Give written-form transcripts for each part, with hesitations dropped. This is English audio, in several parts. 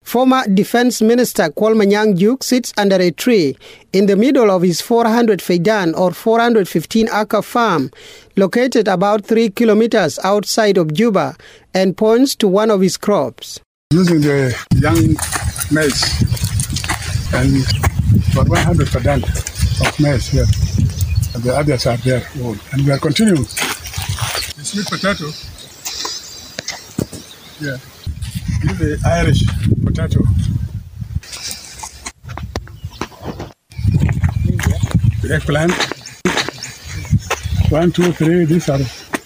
Former Defense Minister Kwalmanyang Duke sits under a tree in the middle of his 400 Faidan or 415-acre farm located about 3 kilometers outside of Juba and points to one of his crops. Using the young maize and for 100 Faidan of maize here. And the others are there. And we are continuing. The sweet potato. Yeah. The Irish potato. The eggplant. 1, 2, 3, these are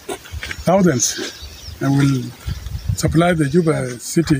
thousands. And we'll supply the Juba city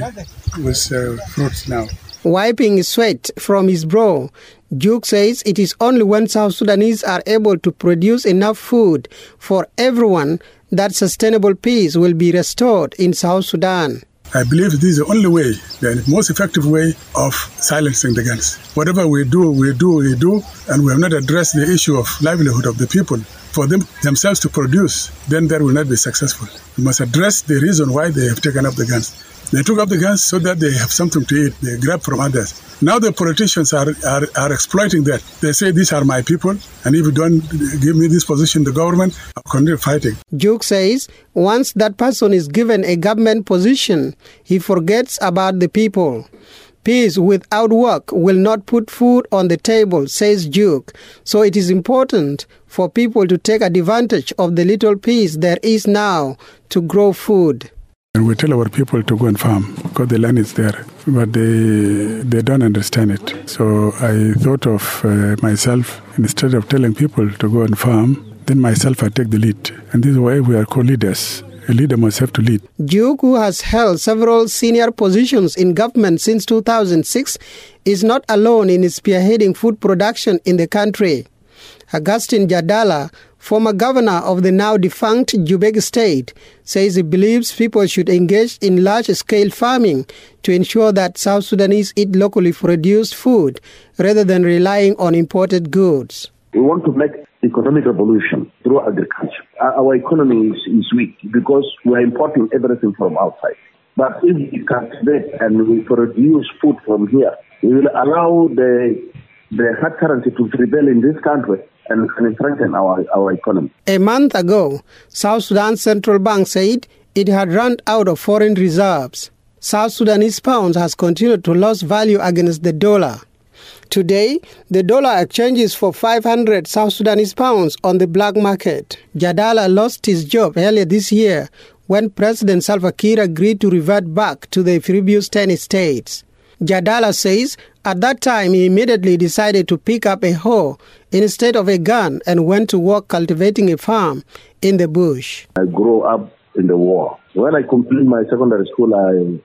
with fruits now. Wiping sweat from his brow, Duke says it is only when South Sudanese are able to produce enough food for everyone that sustainable peace will be restored in South Sudan. I believe this is the only way, the most effective way of silencing the guns. Whatever we do, and we have not addressed the issue of livelihood of the people. For them themselves to produce, then that will not be successful. We must address the reason why they have taken up the guns. They took up the guns so that they have something to eat. They grab from others. Now the politicians are exploiting that. They say, these are my people, and if you don't give me this position, the government, I'll continue fighting. Duke says once that person is given a government position, he forgets about the people. Peace without work will not put food on the table, says Duke. So it is important for people to take advantage of the little peace there is now to grow food. And we tell our people to go and farm because the land is there, but they don't understand it. So I thought of myself, instead of telling people to go and farm, then myself I take the lead. And this is why we are called leaders. A leader must have to lead. Duke, who has held several senior positions in government since 2006, is not alone in spearheading food production in the country. Augustine Jadala, former governor of the now-defunct Jubeg state, says he believes people should engage in large-scale farming to ensure that South Sudanese eat locally produced food rather than relying on imported goods. We want to make economic revolution through agriculture. Our economy is weak because we are importing everything from outside. But if we cultivate and we produce food from here, we will allow the hard currency to prevail in this country and strengthen our economy. A month ago, South Sudan Central Bank said it had run out of foreign reserves. South Sudanese pounds has continued to lose value against the dollar. Today, the dollar exchanges for 500 South Sudanese pounds on the black market. Jadala lost his job earlier this year when President Salva Kiir agreed to revert back to the previous 10 states. Jadala says at that time he immediately decided to pick up a hoe instead of a gun and went to work cultivating a farm in the bush. I grew up in the war. When I completed my secondary school,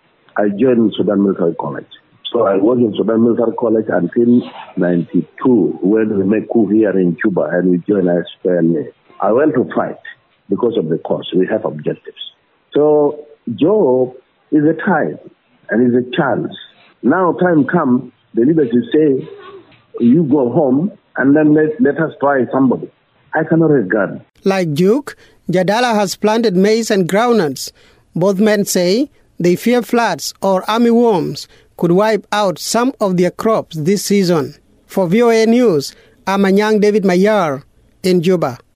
I joined Sudan Military College. So I was in Sudan Military College until 92 when we made coup here in Cuba and we joined SPLA. I went to fight because of the cause. We have objectives. So job is a time and is a chance. Now time comes, the leaders will say, you go home and then let us try somebody. I cannot regard. Like Duke, Jadala has planted maize and groundnuts. Both men say they fear floods or army worms could wipe out some of their crops this season. For VOA News, I'm Anyang David Mayar in Juba.